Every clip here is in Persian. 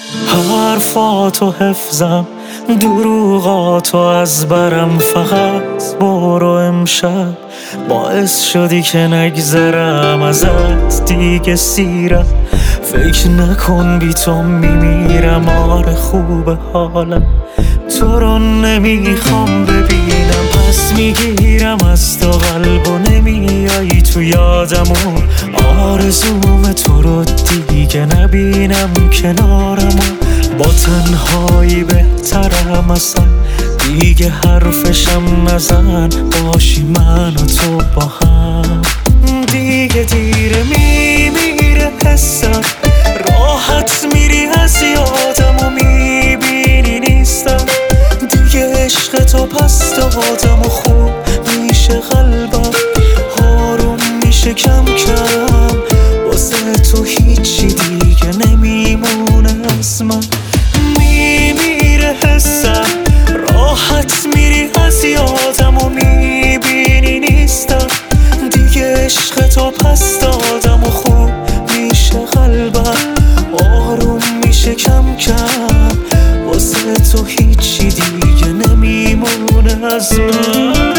حرفاتو حفظم، دروغاتو از برم، فقط برو امشب باعث شدی که نگذرم ازت دیگه سیرم. فکر نکن بی تو میمیرم، آره خوب حالم، تو رو نمیخوام ببینم. پس میگیرم از تو قلب و نمیایی تو یادم و آرزوم تو رو دیگه نبینم کنارم و با تنهایی بهترم اصلا دیگه حرفشم نزن، باشی من و تو با هم. دیگه دیره میمیره حسم، راحت میری از یادم و میبینی نیستم دیگه. عشق تو پس دادم و خوب میشه قلبم، آروم میشه کم کم، واسه تو هیچی دیگه نمیمونه از من. میمیره حسم، راحت میری از یادم و میبینی نیستم دیگه. عشق تو پس دادم و خوب میشه قلبم، آروم میشه کم کم، واسه تو هیچی دیگه نمیمونه از من.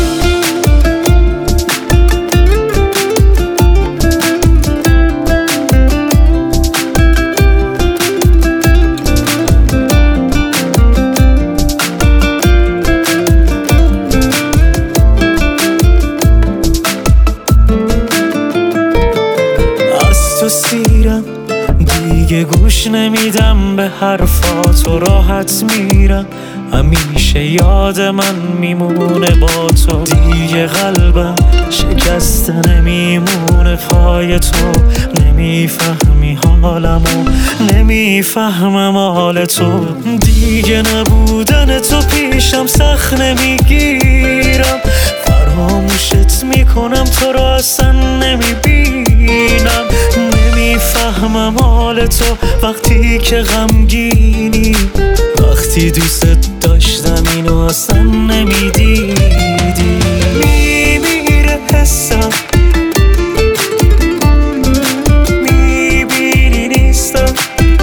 تو سیرم دیگه، گوش نمیدم به حرفات و راحت میرم، همیشه یاد من میمونه با تو دیگه. قلبم شکسته نمیمونه پای تو، نمیفهمی حالم و نمیفهمم حال تو دیگه. نبودن تو پیشم سخت نمیگیرم، فراموشت میکنم تو رو اصلا نمیبینم. نمیفهمم حال تو وقتی که غمگینی، وقتی دوست داشتم اینو اصلا نمیدیدی. میمیره حسم، میبینی نیستم،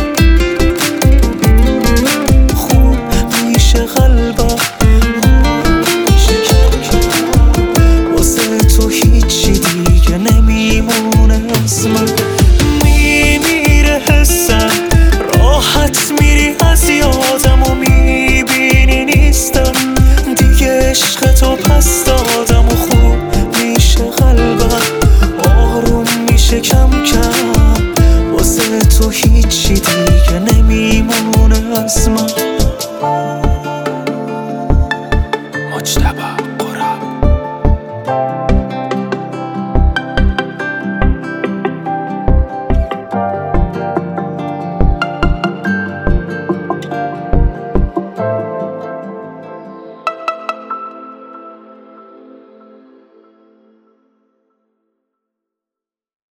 خوب میشه قلبم، میشه کم کم، واسه تو هیچی دیگه نمیمونه از من. میمیره حسم، راحت میری از یادم و میبینی نیستم دیگه. عشق تو پس دادم و خوب میشه قلبم، آروم میشه کم کم، واسه تو هیچی دیگه نمیمونه از من.